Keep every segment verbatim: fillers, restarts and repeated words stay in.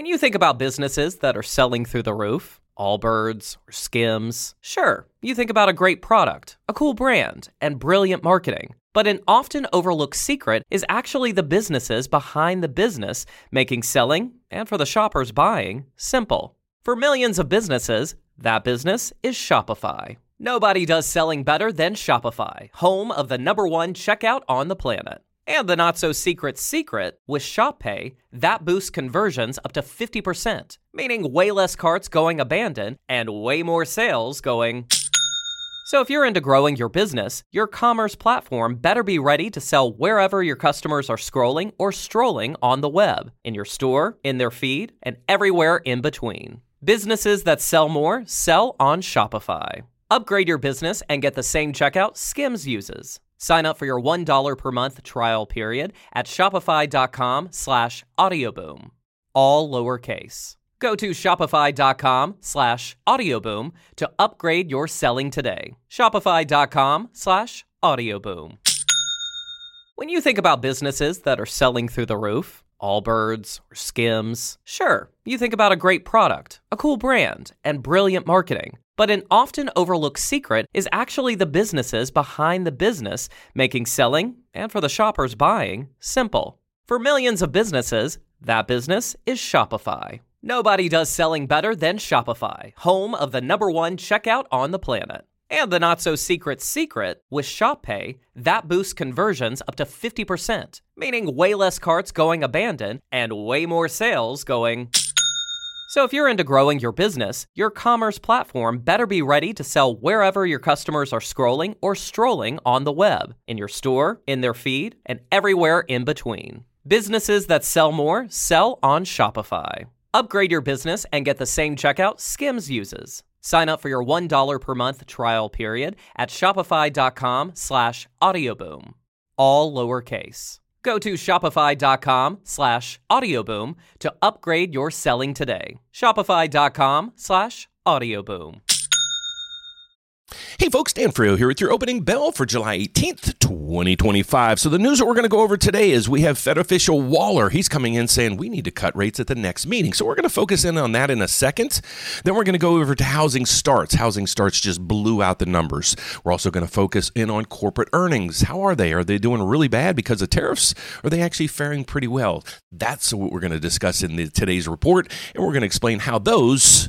When you think about businesses that are selling through the roof, Allbirds or Skims, sure, you think about a great product, a cool brand, and brilliant marketing. But an often overlooked secret is actually the businesses behind the business, making selling, and for the shoppers buying, simple. For millions of businesses, that business is Shopify. Nobody does selling better than Shopify, home of the number one checkout on the planet. And the not-so-secret secret, with Shop Pay, that boosts conversions up to fifty percent, meaning way less carts going abandoned and way more sales going... So if you're into growing your business, your commerce platform better be ready to sell wherever your customers are scrolling or strolling on the web, in your store, in their feed, and everywhere in between. Businesses that sell more sell on Shopify. Upgrade your business and get the same checkout Skims uses. Sign up for your one dollar per month trial period at shopify.com slash audioboom. All lowercase. Go to shopify.com slash audioboom to upgrade your selling today. Shopify.com slash audioboom. When you think about businesses that are selling through the roof, Allbirds or Skims, sure, you think about a great product, a cool brand, and brilliant marketing. But an often overlooked secret is actually the businesses behind the business, making selling, and for the shoppers buying, simple. For millions of businesses, that business is Shopify. Nobody does selling better than Shopify, home of the number one checkout on the planet. And the not-so-secret secret, with Shop Pay, that boosts conversions up to fifty percent, meaning way less carts going abandoned and way more sales going... So if you're into growing your business, your commerce platform better be ready to sell wherever your customers are scrolling or strolling on the web, in your store, in their feed, and everywhere in between. Businesses that sell more sell on Shopify. Upgrade your business and get the same checkout Skims uses. Sign up for your one dollar per month trial period at shopify.com slash audioboom. All lowercase. Go to shopify.com slash audioboom to upgrade your selling today. Shopify.com slash audioboom. Hey folks, Dan Frio here with your opening bell for July eighteenth, twenty twenty-five. So the news that we're going to go over today is we have Fed official Waller. He's coming in saying we need to cut rates at the next meeting. So we're going to focus in on that in a second. Then we're going to go over to housing starts. Housing starts just blew out the numbers. We're also going to focus in on corporate earnings. How are they? Are they doing really bad because of tariffs? Or are they actually faring pretty well? That's what we're going to discuss in the, today's report. And we're going to explain how those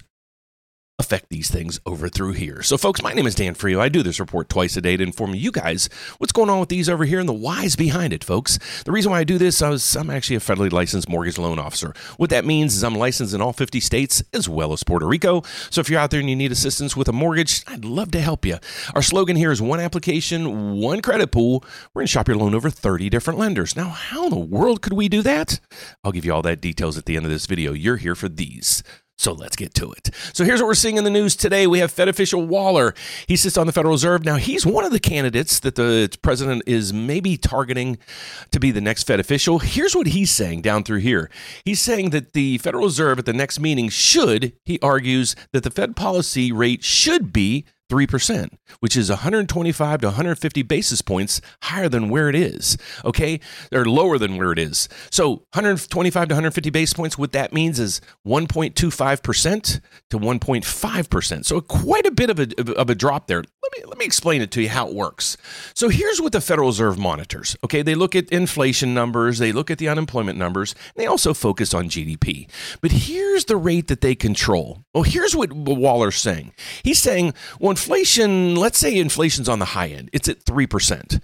affect these things over through here. So folks, my name is Dan Frio. I do this report twice a day to inform you guys what's going on with these over here and the whys behind it, folks. The reason why I do this, I was, I'm actually a federally licensed mortgage loan officer. What that means is I'm licensed in all fifty states as well as Puerto Rico. So if you're out there and you need assistance with a mortgage, I'd love to help you. Our slogan here is one application, one credit pool. We're going to shop your loan over thirty different lenders. Now, how in the world could we do that? I'll give you all that details at the end of this video. You're here for these. So let's get to it. So here's what we're seeing in the news today. We have Fed official Waller. He sits on the Federal Reserve. Now, he's one of the candidates that the president is maybe targeting to be the next Fed official. Here's what he's saying down through here. He's saying that the Federal Reserve at the next meeting should, he argues, that the Fed policy rate should be three percent, which is one hundred twenty-five to one hundred fifty basis points higher than where it is, okay? Or lower than where it is. So one hundred twenty-five to one hundred fifty basis points, what that means is one point two five percent to one point five percent. So quite a bit of a, of a drop there. Let me, let me explain it to you how it works. So here's what the Federal Reserve monitors, okay? They look at inflation numbers, they look at the unemployment numbers, and they also focus on G D P. But here's the rate that they control. Well, here's what Waller's saying. He's saying, well, inflation, let's say inflation's on the high end. It's at three percent.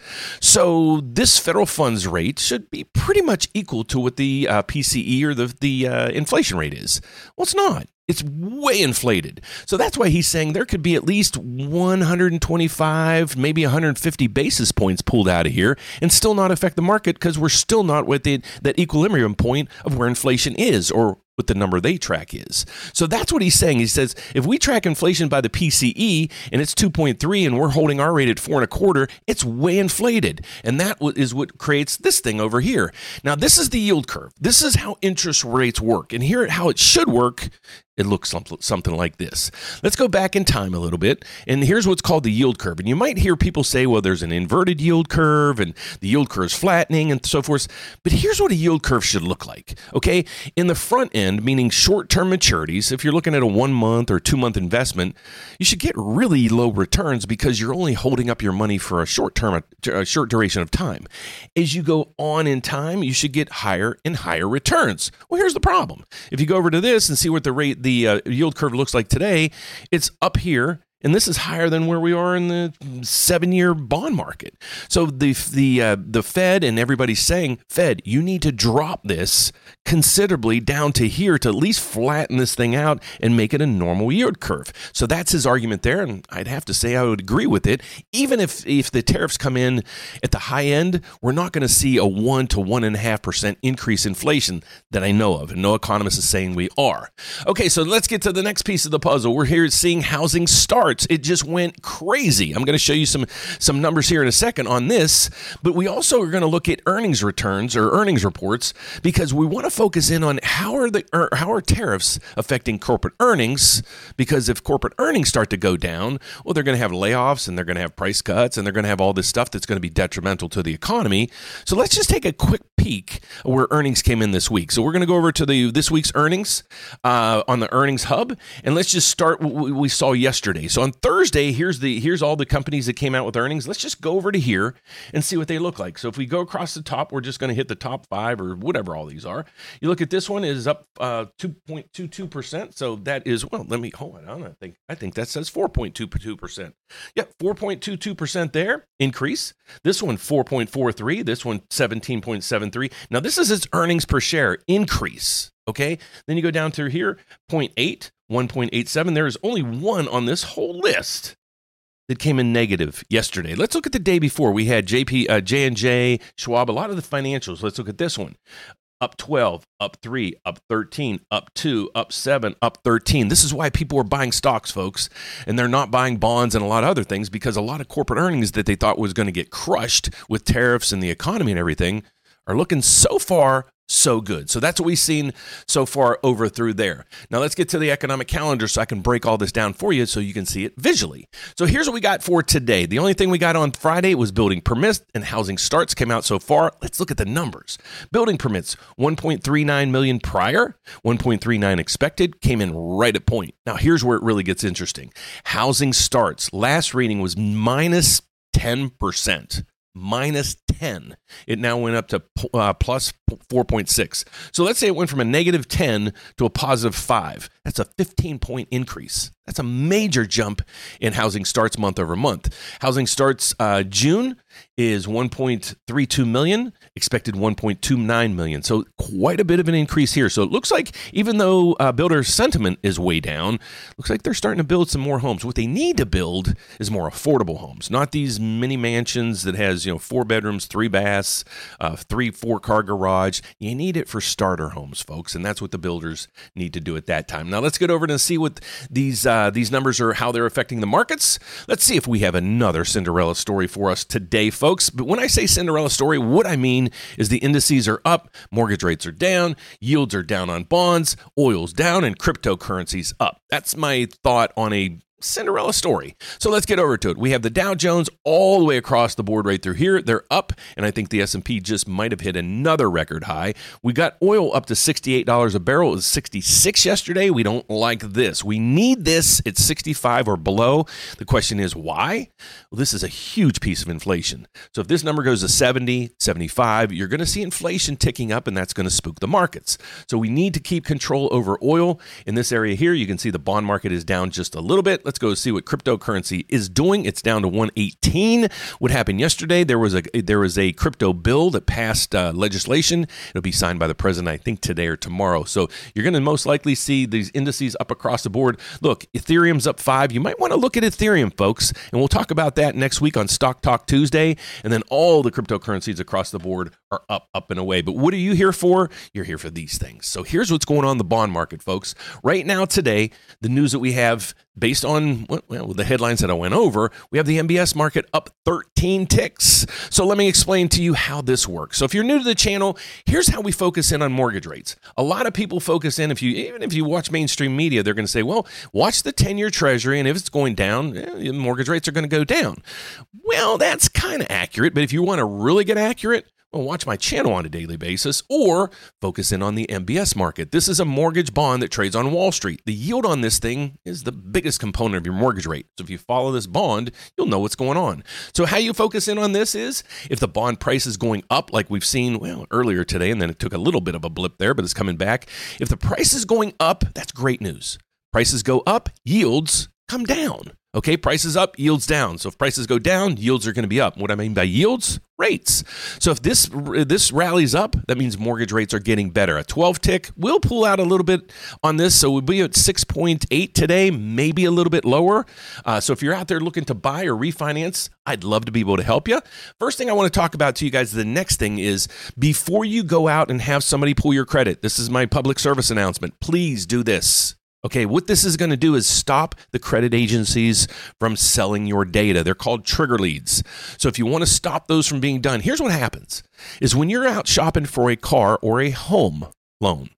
So this federal funds rate should be pretty much equal to what the uh, P C E or the, the uh, inflation rate is. Well, it's not. It's way inflated. So that's why he's saying there could be at least one hundred twenty-five, maybe one hundred fifty basis points pulled out of here and still not affect the market because we're still not with the, that equilibrium point of where inflation is or what the number they track is. So that's what he's saying. He says, if we track inflation by the P C E and it's two point three and we're holding our rate at four and a quarter, it's way inflated. And that is what creates this thing over here. Now, this is the yield curve. This is how interest rates work. And here how it should work it looks something like this. Let's go back in time a little bit, and here's what's called the yield curve. And you might hear people say, well, there's an inverted yield curve, and the yield curve is flattening, and so forth. But here's what a yield curve should look like, okay? In the front end, meaning short-term maturities, if you're looking at a one-month or two-month investment, you should get really low returns because you're only holding up your money for a short term, a short duration of time. As you go on in time, you should get higher and higher returns. Well, here's the problem. If you go over to this and see what the rate, the uh, yield curve looks like today, it's up here. And this is higher than where we are in the seven-year bond market. So the the uh, the Fed and everybody's saying, Fed, you need to drop this considerably down to here to at least flatten this thing out and make it a normal yield curve. So that's his argument there, and I'd have to say I would agree with it. Even if, if the tariffs come in at the high end, we're not going to see a one to one and a half percent increase in inflation that I know of, and no economist is saying we are. Okay, so let's get to the next piece of the puzzle. We're here seeing housing starts. It just went crazy. I'm going to show you some some numbers here in a second on this, but we also are going to look at earnings returns or earnings reports because we want to focus in on how are the er, how are tariffs affecting corporate earnings, because if corporate earnings start to go down, well, they're going to have layoffs and they're going to have price cuts and they're going to have all this stuff that's going to be detrimental to the economy. So let's just take a quick peek where earnings came in this week. So we're going to go over to the this week's earnings uh, on the Earnings Hub, and let's just start what we saw yesterday. So on Thursday, here's the here's all the companies that came out with earnings. Let's just go over to here and see what they look like. So if we go across the top, we're just going to hit the top five or whatever all these are. You look at this one is up uh, two point two two percent. So that is, well, let me hold on. I think I think that says four point two two percent. Yeah, four point two two percent there increase. This one four point four three. This one seventeen point seven three. Now this is its earnings per share increase. Okay, then you go down through here, zero point eight, one point eight seven. There is only one on this whole list that came in negative yesterday. Let's look at the day before. We had J P, uh, J and J, Schwab, a lot of the financials. Let's look at this one. Up twelve, up three, up thirteen, up two, up seven, up thirteen. This is why people are buying stocks, folks, and they're not buying bonds and a lot of other things because a lot of corporate earnings that they thought was going to get crushed with tariffs and the economy and everything are looking so far so good. So that's what we've seen so far over through there. Now let's get to the economic calendar so I can break all this down for you so you can see it visually. So here's what we got for today. The only thing we got on Friday was building permits and housing starts came out so far. Let's look at the numbers. Building permits, one point three nine million prior, one point three nine expected, came in right at point. Now here's where it really gets interesting. Housing starts, last reading was minus ten percent. Minus ten. It now went up to uh, plus four point six. So let's say it went from a negative ten to a positive five. That's a fifteen point increase. That's a major jump in housing starts month over month. Housing starts uh, June is one point three two million, expected one point two nine million. So quite a bit of an increase here. So it looks like even though uh, builder sentiment is way down, looks like they're starting to build some more homes. What they need to build is more affordable homes, not these mini mansions that has, you know, four bedrooms, three baths, uh, three, four car garage. You need it for starter homes, folks. And that's what the builders need to do at that time. Now let's get over and see what these uh, these numbers are, how they're affecting the markets. Let's see if we have another Cinderella story for us today, folks. But when I say Cinderella story, what I mean is the indices are up, mortgage rates are down, yields are down on bonds, oil's down, and cryptocurrency's up. That's my thought on a Cinderella story. So let's get over to it. We have the Dow Jones all the way across the board right through here. They're up, and I think the S and P just might have hit another record high. We got oil up to sixty-eight dollars a barrel. It was sixty-six yesterday. We don't like this. We need this at sixty-five or below. The question is why? Well, this is a huge piece of inflation. So if this number goes to seventy, seventy-five, you're going to see inflation ticking up, and that's going to spook the markets. So we need to keep control over oil. In this area here, you can see the bond market is down just a little bit. Let's go see what cryptocurrency is doing. It's down to one eighteen. What happened yesterday? There was a there was a crypto bill that passed uh, legislation. It'll be signed by the president, I think, today or tomorrow. So you're going to most likely see these indices up across the board. Look, Ethereum's up five. You might want to look at Ethereum, folks, and we'll talk about that next week on Stock Talk Tuesday. And then all the cryptocurrencies across the board are up, up and away. But what are you here for? You're here for these things. So here's what's going on in the bond market, folks. Right now, today, the news that we have based on well, the headlines that I went over, we have the M B S market up thirteen ticks. So let me explain to you how this works. So if you're new to the channel, here's how we focus in on mortgage rates. A lot of people focus in, if you even if you watch mainstream media, they're going to say, well, watch the ten-year Treasury, and if it's going down, eh, mortgage rates are going to go down. Well, that's kind of accurate, but if you want to really get accurate, well, watch my channel on a daily basis or focus in on the M B S market. This is a mortgage bond that trades on Wall Street. The yield on this thing is the biggest component of your mortgage rate. So if you follow this bond, you'll know what's going on. So how you focus in on this is if the bond price is going up like we've seen well earlier today, and then it took a little bit of a blip there, but it's coming back. If the price is going up, that's great news. Prices go up, yields come down. Okay, prices up, yields down. So if prices go down, yields are going to be up. What I mean by yields? Rates. So if this this rallies up, that means mortgage rates are getting better. A twelve tick will pull out a little bit on this. So we'll be at six point eight today, maybe a little bit lower. Uh, so if you're out there looking to buy or refinance, I'd love to be able to help you. First thing I want to talk about to you guys, the next thing is before you go out and have somebody pull your credit, this is my public service announcement. Please do this. Okay, what this is going to do is stop the credit agencies from selling your data. They're called trigger leads. So if you want to stop those from being done, here's what happens, is when you're out shopping for a car or a home loan,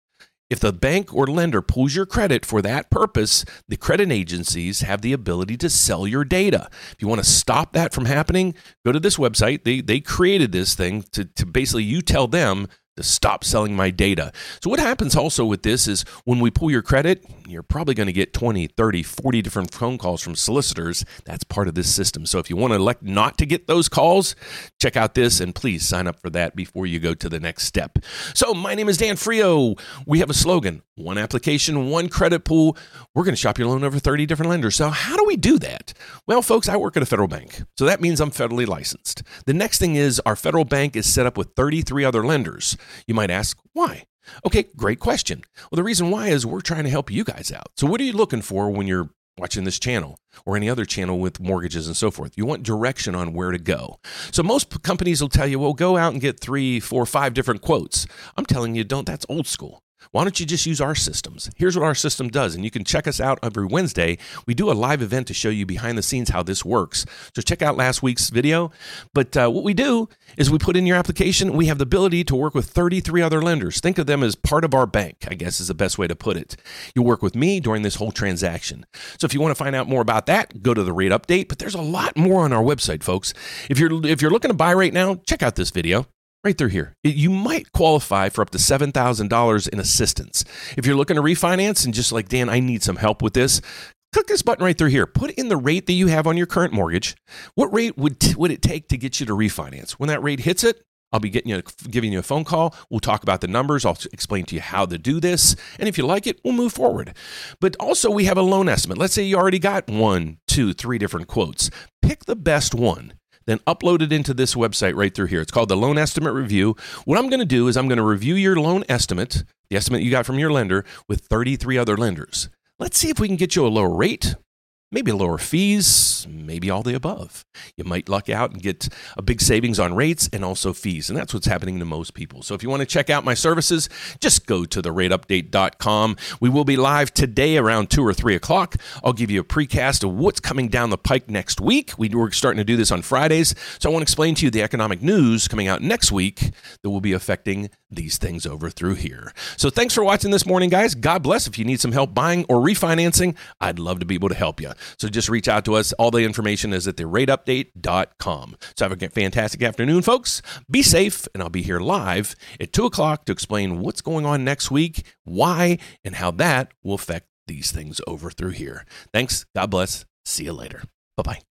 if the bank or lender pulls your credit for that purpose, the credit agencies have the ability to sell your data. If you want to stop that from happening, go to this website. They they created this thing to, to basically you tell them to stop selling my data. So what happens also with this is when we pull your credit, you're probably going to get twenty, thirty, forty different phone calls from solicitors. That's part of this system. So if you want to elect not to get those calls, check out this and please sign up for that before you go to the next step. So my name is Dan Frio. We have a slogan, one application, one credit pool. We're going to shop your loan over thirty different lenders. So how do we do that? Well, folks, I work at a federal bank. So that means I'm federally licensed. The next thing is our federal bank is set up with thirty-three other lenders. You might ask, why? Okay, great question. Well, the reason why is we're trying to help you guys out. So what are you looking for when you're watching this channel or any other channel with mortgages and so forth? You want direction on where to go. So most companies will tell you, well, go out and get three, four, five different quotes. I'm telling you, don't. That's old school. Why don't you just use our systems? Here's what our system does, and you can check us out every Wednesday. We do a live event to show you behind the scenes how this works. So check out last week's video. But uh, what we do is we put in your application. We have the ability to work with thirty-three other lenders. Think of them as part of our bank, I guess is the best way to put it. You'll work with me during this whole transaction. So if you want to find out more about that, go to the rate update. But there's a lot more on our website, folks. If you're if you're looking to buy right now, check out this video. Right through here. You might qualify for up to seven thousand dollars in assistance. If you're looking to refinance and just like, Dan, I need some help with this, click this button right through here. Put in the rate that you have on your current mortgage. What rate would, t- would it take to get you to refinance? When that rate hits it, I'll be getting you, giving you a phone call. We'll talk about the numbers. I'll explain to you how to do this. And if you like it, we'll move forward. But also we have a loan estimate. Let's say you already got one, two, three different quotes. Pick the best one. Then upload it into this website right through here. It's called the Loan Estimate Review. What I'm going to do is I'm going to review your loan estimate, the estimate you got from your lender, with thirty-three other lenders. Let's see if we can get you a lower rate, maybe lower fees, maybe all the above. You might luck out and get a big savings on rates and also fees, and that's what's happening to most people. So if you want to check out my services, just go to the rate update dot com. We will be live today around two or three o'clock. I'll give you a precast of what's coming down the pike next week. We're starting to do this on Fridays, so I want to explain to you the economic news coming out next week that will be affecting these things over through here. So thanks for watching this morning, guys. God bless. If you need some help buying or refinancing, I'd love to be able to help you. So just reach out to us. All the information is at the rate update dot com. So have a fantastic afternoon, folks. Be safe, and I'll be here live at two o'clock to explain what's going on next week, why, and how that will affect these things over through here. Thanks. God bless. See you later. Bye-bye.